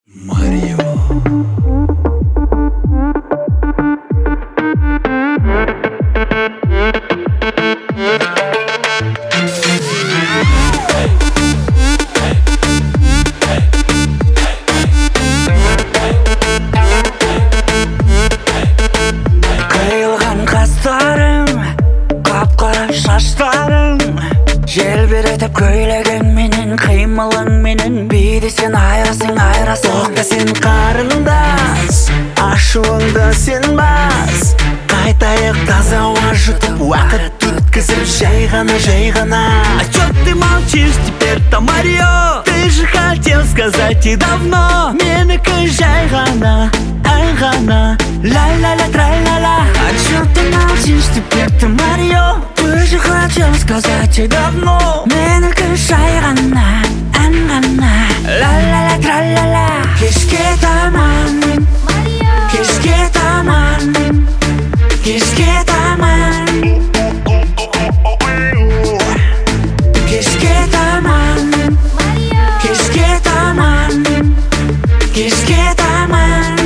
Марио. Kıyılgan kaslarım, kapkara şaşlarım, желбіретіп көйлегің менен, қимылың менен, биді сен айрасың, айрасың. Тоқта сен қарындас, ашуыңды сен бас. Қайтайық таза ауа жұтып, уақыт өткізіп, жай ғана, жай ғана. А чё ты молчишь теперь-то, Марио? Ты же хотел сказать и давно. Менікі жай ғана, ай ғана, ля-ля-ля, тра-ля-ля. А чё ты молчишь теперь-то, Марио? Ты же хотел сказать и давно. Менікі жай ғана, ән ғана, ля-ля-ля, тра-ля-ля. Кешке таман, кешке таман, кешке таман, кешке таман, кешке таман, кешке таман.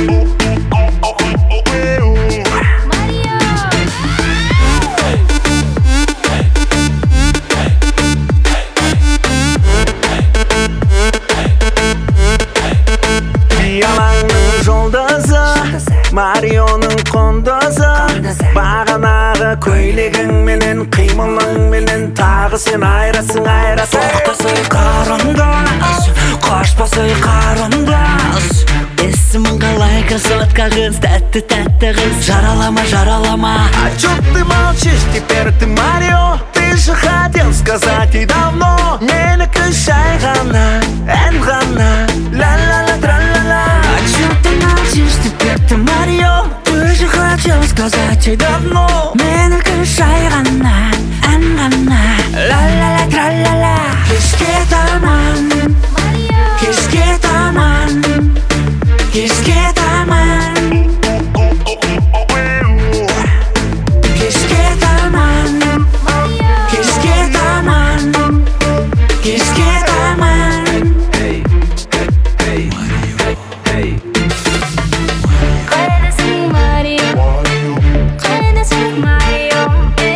Пиалаңның жолдызы, Марионың қондызы, бағанағы көйлегің менен, қимылың менен, тағы сен айрасың, айрасың. Тоқтасай қарындас, қашпасай қарындас. Есімің қалай красотка қыз, тәтті қыз, жаралама, жаралама. А чё ты молчишь теперь, ты, Марио? Ты же хотел сказать и давно. Менікі жай ғана, ән ғана, ля-ля-ля, тра-ля-ля. А чё ты молчишь теперь, ты, Марио? Ты же хотел сказать и давно. Менікі жай ғана, ән ғана, ля-ля-ля, тра-ля-ля. Кешке таман, кешке таман, кешке таман, кешке таман, кешке таман, кешке таман. Қайдасың, Марио? Қайдасың, Марио?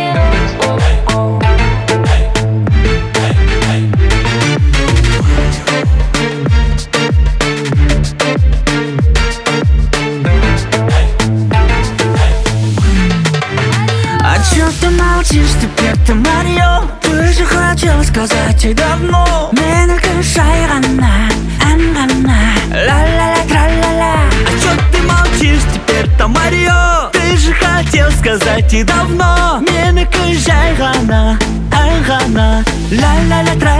А чё ты молчишь теперь-то, Марио? Ты же хотел сказать и давно. Менікі жай ғана, ән ғана, ля-ля-ля, тра-ля-ля. А чё ты молчишь теперь-то, Марио? Ты же хотел сказать и давно. Менікі жай ғана, ән ғана, ля-ля-ля, тра-ля-ля.